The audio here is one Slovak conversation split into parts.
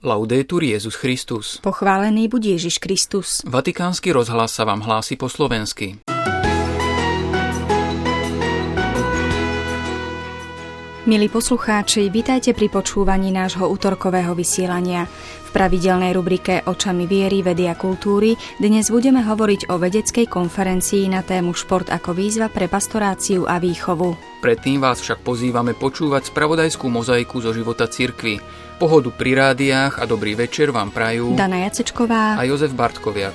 Laudetur Jesus Christus. Pochválený buď Ježiš Kristus. Vatikánsky rozhlas sa vám hlási po slovensky. Milí poslucháči, vitajte pri počúvaní nášho utorkového vysielania. V pravidelnej rubrike Očami viery, vedy a kultúry dnes budeme hovoriť o vedeckej konferencii na tému Šport ako výzva pre pastoráciu a výchovu. Predtým vás však pozývame počúvať spravodajskú mozaiku zo života cirkvi. Pohodu pri rádiách a dobrý večer vám prajú Dana Jacečková a Jozef Bartkoviak.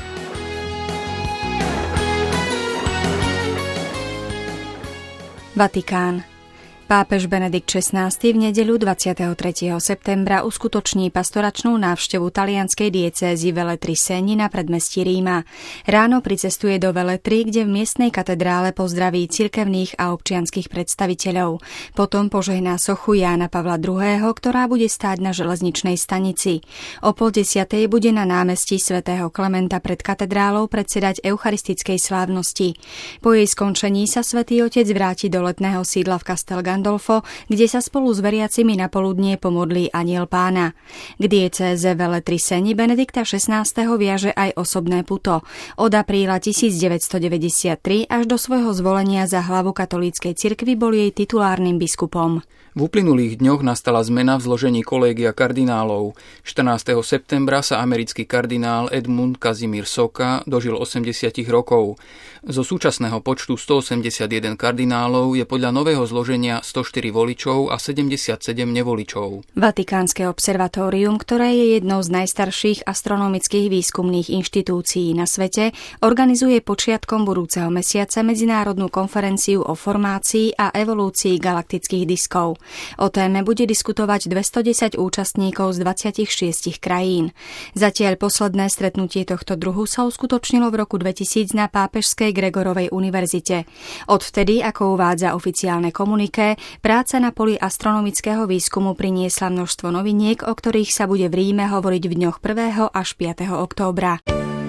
Vatikán. Pápež Benedikt XVI v nedeľu 23. septembra uskutoční pastoračnú návštevu talianskej diecézy Veletri Segni na predmestí Ríma. Ráno pricestuje do Veletri, kde v miestnej katedrále pozdraví cirkevných a občianskych predstaviteľov. Potom požehná sochu Jána Pavla II., ktorá bude stáť na železničnej stanici. O 9:30 bude na námestí svätého Klementa pred katedrálou predsedať eucharistickej slávnosti. Po jej skončení sa svätý Otec vráti do letného sídla v Castel Gandolfo, kde sa spolu s veriacimi na poludnie pomodlí Anjel Pána. K diecéze Veletri Segni Benedikta XVI. Viaže aj osobné puto. Od apríla 1993 až do svojho zvolenia za hlavu katolíckej cirkvi bol jej titulárnym biskupom. V uplynulých dňoch nastala zmena v zložení kolégia kardinálov. 14. septembra sa americký kardinál Edmund Kazimír Soka dožil 80 rokov. Zo súčasného počtu 181 kardinálov je podľa nového zloženia 104 voličov a 77 nevoličov. Vatikánske observatórium, ktoré je jednou z najstarších astronomických výskumných inštitúcií na svete, organizuje počiatkom budúceho mesiaca medzinárodnú konferenciu o formácii a evolúcii galaktických diskov. O téme bude diskutovať 210 účastníkov z 26 krajín. Zatiaľ posledné stretnutie tohto druhu sa uskutočnilo v roku 2000 na Pápežskej Gregorovej univerzite. Odvtedy, ako uvádza oficiálne komuniké, práca na poli astronomického výskumu priniesla množstvo noviniek, o ktorých sa bude v Ríme hovoriť v dňoch 1. až 5. októbra.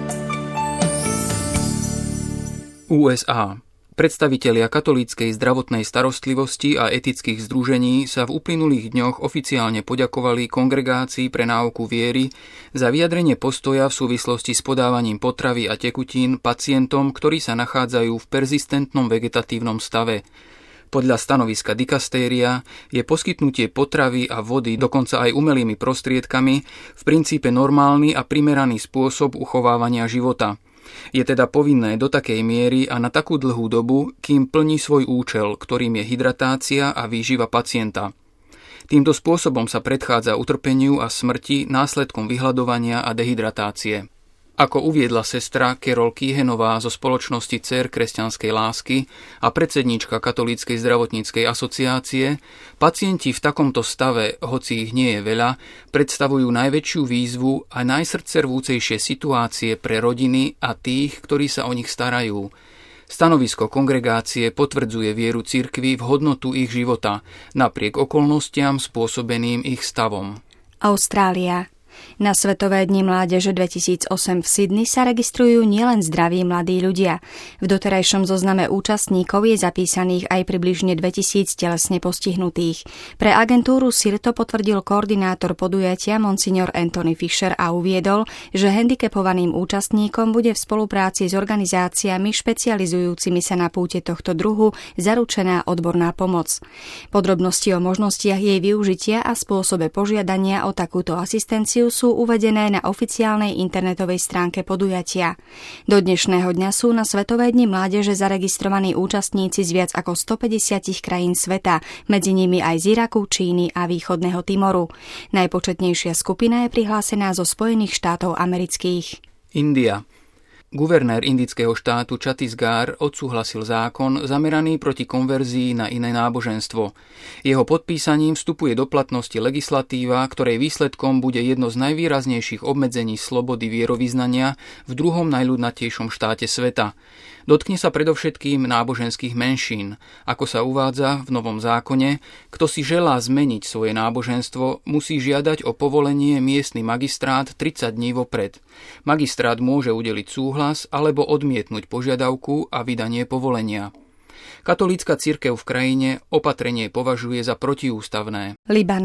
USA. Predstavitelia katolíckej zdravotnej starostlivosti a etických združení sa v uplynulých dňoch oficiálne poďakovali Kongregácii pre náuku viery za vyjadrenie postoja v súvislosti s podávaním potravy a tekutín pacientom, ktorí sa nachádzajú v perzistentnom vegetatívnom stave. Podľa stanoviska dikastéria je poskytnutie potravy a vody dokonca aj umelými prostriedkami v princípe normálny a primeraný spôsob uchovávania života. Je teda povinné do takej miery a na takú dlhú dobu, kým plní svoj účel, ktorým je hydratácia a výživa pacienta. Týmto spôsobom sa predchádza utrpeniu a smrti následkom vyhladovania a dehydratácie. Ako uviedla sestra Carol Kýhenová zo spoločnosti Dcér kresťanskej lásky a predsedníčka Katolíckej zdravotníckej asociácie, pacienti v takomto stave, hoci ich nie je veľa, predstavujú najväčšiu výzvu a najsrdcervúcejšie situácie pre rodiny a tých, ktorí sa o nich starajú. Stanovisko kongregácie potvrdzuje vieru cirkvi v hodnotu ich života, napriek okolnostiam spôsobeným ich stavom. Austrália. Na Svetové dni mládeže 2008 v Sydney sa registrujú nielen zdraví mladí ľudia. V doterajšom zozname účastníkov je zapísaných aj približne 2000 telesne postihnutých. Pre agentúru SIR to potvrdil koordinátor podujatia monsignor Anthony Fisher a uviedol, že handicapovaným účastníkom bude v spolupráci s organizáciami špecializujúcimi sa na púte tohto druhu zaručená odborná pomoc. Podrobnosti o možnostiach jej využitia a spôsobe požiadania o takúto asistenciu sú uvedené na oficiálnej internetovej stránke podujatia. Do dnešného dňa sú na Svetové dni mládeže zaregistrovaní účastníci z viac ako 150 krajín sveta, medzi nimi aj z Iraku, Číny a Východného Timoru. Najpočetnejšia skupina je prihlásená zo Spojených štátov amerických. India. Guvernér indického štátu Chhattisgarh odsúhlasil zákon zameraný proti konverzii na iné náboženstvo. Jeho podpísaním vstupuje do platnosti legislatíva, ktorej výsledkom bude jedno z najvýraznejších obmedzení slobody vierovyznania v druhom najľudnatejšom štáte sveta. Dotkne sa predovšetkým náboženských menšín. Ako sa uvádza v novom zákone, kto si želá zmeniť svoje náboženstvo, musí žiadať o povolenie miestny magistrát 30 dní vopred. Magistrát môže udeliť súhlas alebo odmietnúť požiadavku a vydanie povolenia. Katolícka cirkev v krajine opatrenie považuje za protiústavné. Libanon.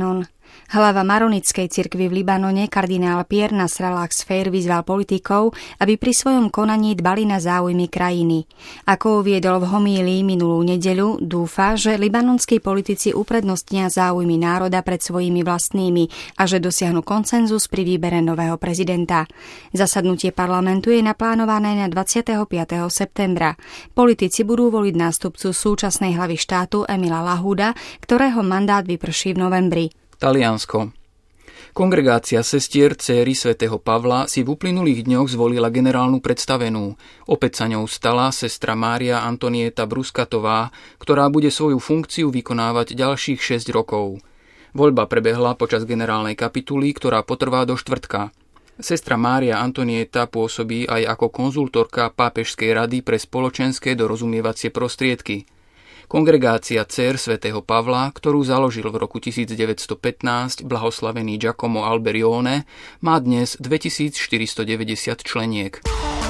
Hlava maronickej cirkvi v Libanone kardinál Pierre Nasser al-Sfair vyzval politikov, aby pri svojom konaní dbali na záujmy krajiny. Ako uviedol v homílii minulú nedeľu, dúfa, že libanonskí politici uprednostnia záujmy národa pred svojimi vlastnými a že dosiahnu konsenzus pri výbere nového prezidenta. Zasadnutie parlamentu je naplánované na 25. septembra. Politici budú voliť nástupcu súčasnej hlavy štátu Emila Lahuda, ktorého mandát vyprší v novembri. Taliansko. Kongregácia sestier dcéry svätého Pavla si v uplynulých dňoch zvolila generálnu predstavenú. Opäť sa ňou stala sestra Mária Antonieta Bruskatová, ktorá bude svoju funkciu vykonávať ďalších 6 rokov. Voľba prebehla počas generálnej kapituly, ktorá potrvá do štvrtka. Sestra Mária Antonieta pôsobí aj ako konzultorka Pápežskej rady pre spoločenské dorozumievacie prostriedky. Kongregácia dcér svätého Pavla, ktorú založil v roku 1915 blahoslavený Giacomo Alberione, má dnes 2490 členiek.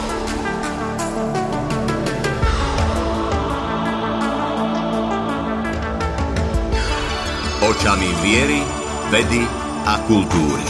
Očami viery, vedy a kultúry.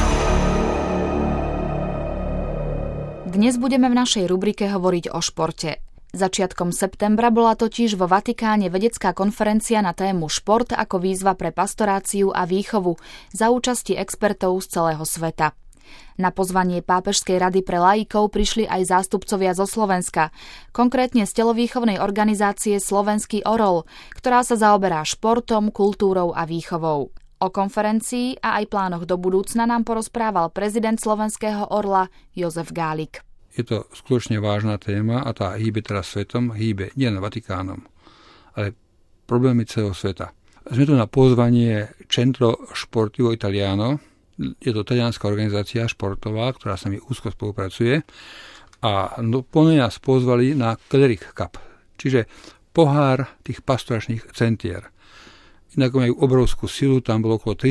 Dnes budeme v našej rubrike hovoriť o športe. Začiatkom septembra bola totiž vo Vatikáne vedecká konferencia na tému šport ako výzva pre pastoráciu a výchovu za účasti expertov z celého sveta. Na pozvanie Pápežskej rady pre laikov prišli aj zástupcovia zo Slovenska, konkrétne z telovýchovnej organizácie Slovenský Orol, ktorá sa zaoberá športom, kultúrou a výchovou. O konferencii a aj plánoch do budúcna nám porozprával prezident Slovenského Orla Jozef Gálik. Je to skutočne vážna téma a tá hýbe teraz svetom, hýbe nielen Vatikánom, ale problémy celého sveta. Sme tu na pozvanie Centro Sportivo Italiano. Je to talianská organizácia športová, ktorá sa mi úzko spolupracuje a po nej nás pozvali na Cleric Cup, čiže pohár tých pastoračných centier. Inak majú obrovskú silu, tam bolo okolo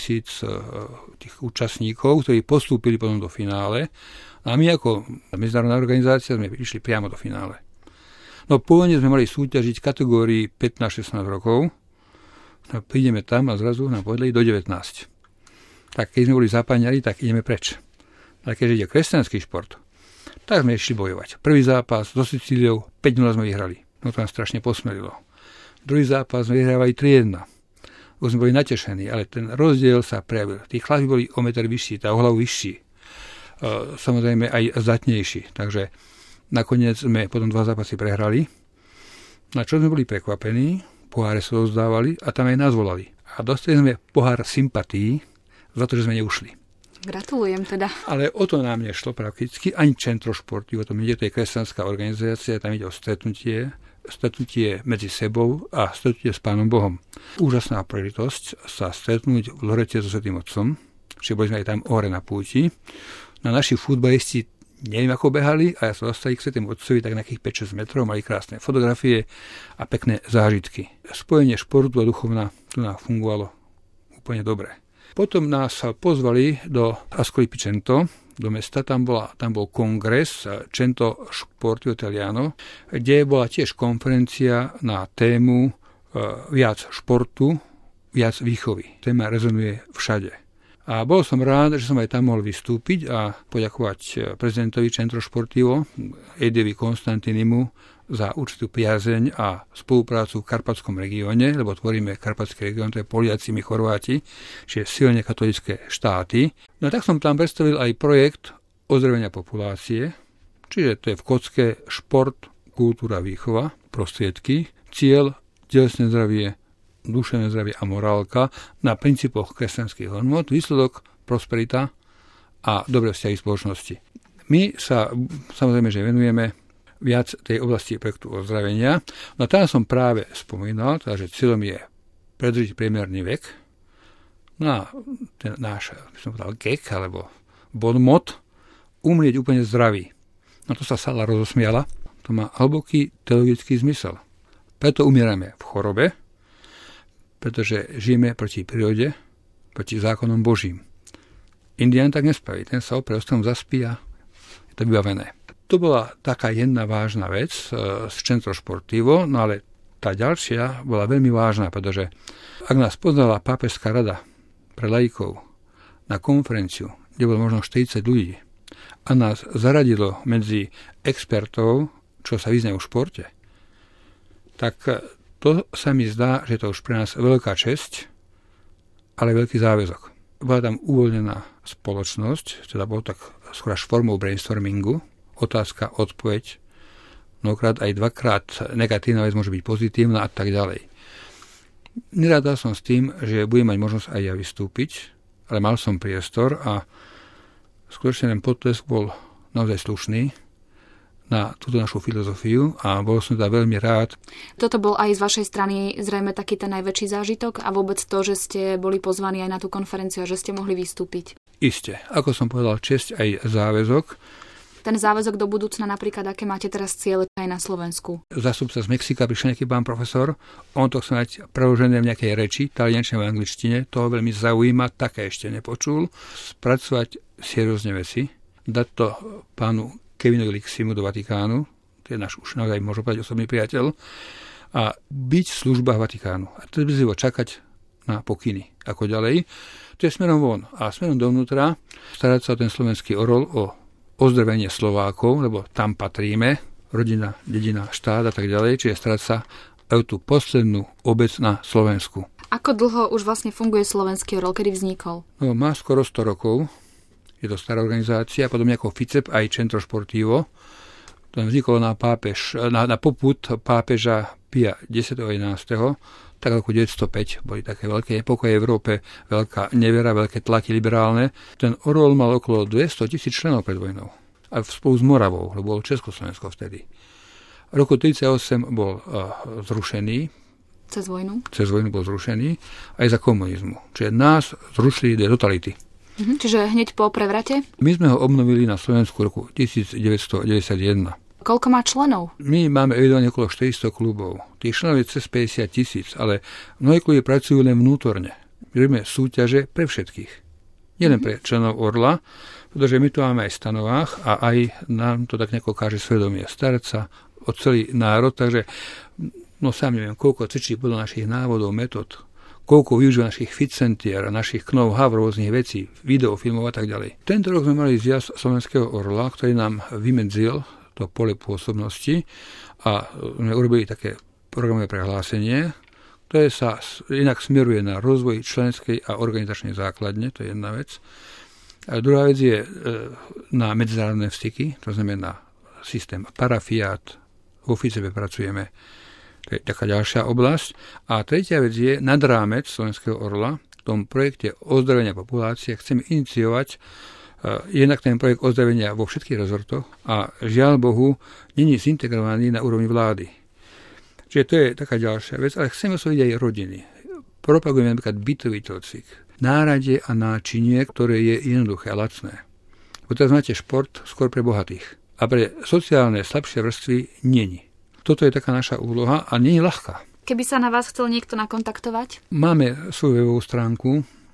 300,000 tých účastníkov, ktorí postúpili potom do finále. A my ako medzinárodná organizácia sme išli priamo do finále. No pôvodne sme mali súťažiť v kategórii 15-16 rokov. No, prídeme tam a zrazu nám povedali do 19. Tak keď sme boli zapáňali, tak ideme preč. A keďže ide kresťanský šport, tak sme išli bojovať. Prvý zápas so Sicíliou 5-0 sme vyhrali. No to nám strašne posmelilo. Druhý zápas sme vyhrávali 3-1. Už sme boli natešení, ale ten rozdiel sa prejavil. Tí chlapi boli o meter vyšší, tá o hlavu vyšší. Samozrejme aj zdatnejší. Takže nakoniec sme potom 2 zápasy prehrali. Na čo sme boli prekvapení, poháre sa rozdávali a tam aj nás volali. A dostali sme pohár sympatí za to, že sme neušli. Gratulujem teda. Ale o to nám nešlo prakticky, ani Centro Sportivo, o tom ide, to je kresťanská organizácia, tam ide o stretnutie medzi sebou a stretnutie s Pánom Bohom. Úžasná príležitosť sa stretnúť v Lorete so Svätým Otcom, čiže boli sme aj tam hore na púti. Na naši futbalisti neviem ako behali a ja sa dostali k Svätému Otcovi tak nejakých 5-6 metrov, mali krásne fotografie a pekné zážitky. Spojenie športu a duchovna tu nám fungovalo úplne dobre. Potom nás pozvali do Ascoli Picento, do mesta, tam bol kongres Centro Sportivo Italiano, kde bola tiež konferencia na tému viac športu, viac výchovy. Téma rezonuje všade. A bol som rád, že som aj tam mohol vystúpiť a poďakovať prezidentovi Centro Sportivo, Ediovi Konstantinimu, za určitú priazeň a spoluprácu v Karpatskom regióne, lebo tvoríme Karpatský región, to je Poliaci, my Chorváti, čiže silne katolícke štáty. No tak som tam predstavil aj projekt ozdravenia populácie, čiže to je v kocke šport, kultúra, výchova, prostriedky, cieľ, telesné zdravie, duševné zdravie a morálka na princípoch kresťanských hodnôt, výsledok, prosperita a dobré vzťahy spoločnosti. My sa samozrejme, že venujeme viac tej oblasti projektu ozdravenia. No tam som práve spomínal, že cieľom je predĺžiť priemerný vek. No a ten náš, by som povedal, gek, alebo bon mot, umrieť úplne zdravý. No to sa Sala rozosmiala. To má hlboký teologický zmysel. Preto umierame v chorobe, pretože žijeme proti prírode, proti zákonom Božím. Indián tak nespraví. Ten sa opäť ostrom zaspí a je to vybavené. To bola taká jedna vážna vec z Centro Sportivo, no ale tá ďalšia bola veľmi vážna, pretože ak nás poznala Pápežská rada pre laikov na konferenciu, kde bolo možno 40 ľudí a nás zaradilo medzi expertov, čo sa vyznajú v športe, tak to sa mi zdá, že to už pre nás veľká česť, ale veľký záväzok. Bola tam uvoľnená spoločnosť, teda bolo tak skôr až formou brainstormingu, otázka, odpoveď, mnohokrát aj dvakrát negatívna vec môže byť pozitívna a tak ďalej. Nerádal som s tým, že budem mať možnosť aj ja vystúpiť, ale mal som priestor a skutočne ten potlesk bol naozaj slušný na túto našu filozofiu a bol som teda veľmi rád. Toto bol aj z vašej strany zrejme taký ten najväčší zážitok a vôbec to, že ste boli pozvaní aj na tú konferenciu a že ste mohli vystúpiť? Isté. Ako som povedal, česť aj záväzok. Ten záväzok do budúcna napríklad, aké máte teraz ciele aj na Slovensku? Zástupca z Mexika prišiel nejaký pán profesor, on to chce mať preložené v nejakej reči, taliančine v angličtine, toho veľmi zaujíma, také ešte nepočul. Spracovať seriózne veci, dať to pánu Kevinovi Liximu do Vatikánu, to je náš už naozaj, môžem povedať, osobný priateľ, a byť v službách Vatikánu. A to je čakať na pokyny. Ako ďalej? To je smerom von. A smerom dovnútra starať sa o ten slovenský orol, o ozdravenie Slovákov, lebo tam patríme, rodina, dedina, štát a tak ďalej, čiže starať sa o tú poslednú obec na Slovensku. Ako dlho už vlastne funguje slovenský orol, kedy vznikol? No, má skoro 100 rokov. Je to stará organizácia, podobne ako FICEP, aj Centro Sportivo. To vzniklo na popud pápeža Pia 10. a 11. Tak ako 905 boli také veľké epoky v Európe, veľká nevera, veľké tlaky liberálne. Ten orol mal okolo 200 000 členov pred vojnou. A spolu s Moravou, lebo bolo Československo vtedy. V roku 1938 bol zrušený. Cez vojnu? Cez vojnu bol zrušený aj za komunizmu. Čiže nás zrušili do totality. Čiže hneď po prevrate? My sme ho obnovili na Slovensku v roku 1991. Koľko má členov? My máme evidovane okolo 400 klubov. Tých členov je cez 50 000, ale mnohé kluby pracujú len vnútorne. My robíme súťaže pre všetkých. Nielen pre členov Orla, pretože my to máme aj v stanovách a aj nám to tak nejako káže svedomie. Starať sa o celý národ, takže sám neviem, koľko cvičí podľa našich návodov, metód, koľko využíva našich fitcentier a našich know-how rôznych vecí, videofilmov a tak ďalej. Tento rok sme mali zjazd Slovenského orla, ktorý nám vymedzil to pole pôsobnosti a sme urobili také programové prehlásenie, ktoré sa inak smeruje na rozvoj členskej a organizačnej základne, to je jedna vec. A druhá vec je na medzinárodné styky, to znamená systém parafiát, vo FICEPe pracujeme. To je taká ďalšia oblasť. A tretia vec je nad rámec Slovenského orla. V tom projekte ozdravenia populácie chceme iniciovať jednak ten projekt ozdravenia vo všetkých rezortoch a žiaľ Bohu, není zintegrovaný na úrovni vlády. Čiže to je taká ďalšia vec, ale chceme osloviť aj rodiny. Propagujeme napríklad bytový telcvik, náradie a náčinie, ktoré je jednoduché a lacné. Bo teraz máte šport skôr pre bohatých a pre sociálne slabšie vrstvy není. Toto je taká naša úloha a nie je ľahká. Keby sa na vás chcel niekto nakontaktovať? Máme svoju webovú stránku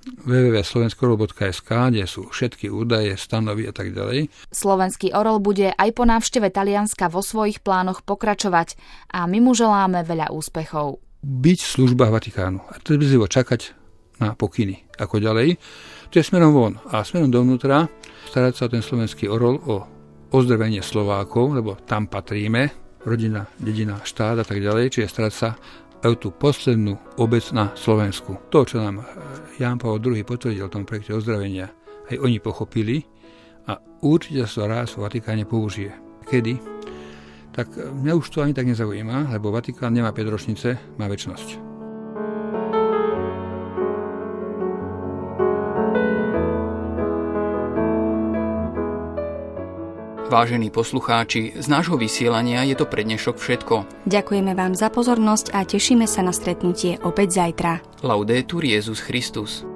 www.slovenskoorol.sk, kde sú všetky údaje, stanovy a tak ďalej. Slovenský orol bude aj po návšteve Talianska vo svojich plánoch pokračovať a my mu želáme veľa úspechov. Byť v službách Vatikánu a trpezlivo čakať na pokyny. Ako ďalej? To je smerom von a smerom dovnútra starať sa o ten slovenský orol, o ozdravenie Slovákov, lebo tam patríme, rodina, dedina, štát a tak ďalej, čiže starať sa o tú poslednú obec na Slovensku. To, čo nám Ján Pavol II potvrdil v tom projekte ozdravenia, aj oni pochopili a určite sa raz v Vatikáne použije. Kedy? Tak mňa už to ani tak nezaujíma, lebo Vatikán nemá 5 ročnice, má večnosť. Vážení poslucháči, z nášho vysielania je to pre dnešok všetko. Ďakujeme vám za pozornosť a tešíme sa na stretnutie opäť zajtra. Laudetur Jesus Christus.